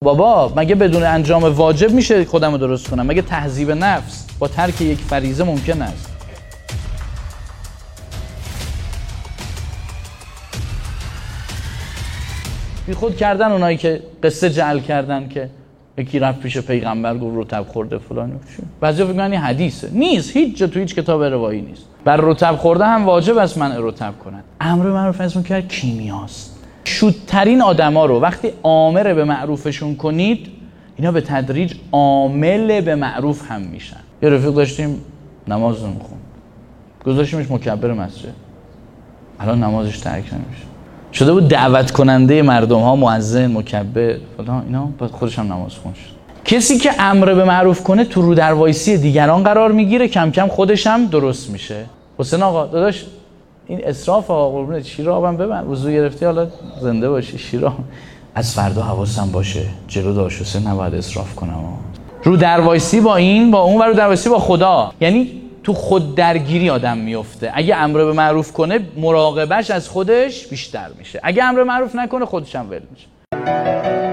بابا مگه بدون انجام واجب میشه خودمو درست کنم؟ مگه تهذیب نفس با ترک یک فریضه ممکن است؟ بی خود کردن اونایی که قصه جعل کردن که یکی رفت پیش پیغمبر گفت رطب خورده فلان. بعضیا فکر می‌کنن این حدیثه. نیست، هیچ جا تو هیچ کتاب روایی نیست. بر رطب خورده هم واجب است منع رطب کنن. امر به معروف نهی منکر کیمیاست. شودترین آدما رو وقتی آمر به معروفشون کنید، اینا به تدریج عامل به معروف هم میشن. یه رفیق داشتیم نماز نمیخوند، گذاشتیمش مکبر مسجد، الان نمازش ترک نمیشه، شده بود دعوت کننده مردم ها، مؤذن، مکبر فلان، اینا بعد خودش هم نماز خون شد. کسی که امر به معروف کنه تو رو در وایسی دیگران قرار میگیره، کم کم خودش هم درست میشه. حسین آقا داداش این اسراف آقا قربونت، شیر آبم ببن، وضو گرفتی حالا زنده باشی، شیر از فردا حواسم باشه جلو داش حسین نباید اسراف کنم. رو در وایسی با این با اون و رو در وایسی با خدا، یعنی تو خود درگیری آدم میفته. اگه امر به معروف کنه مراقبش از خودش بیشتر میشه، اگه امر به معروف نکنه خودش هم ول میشه.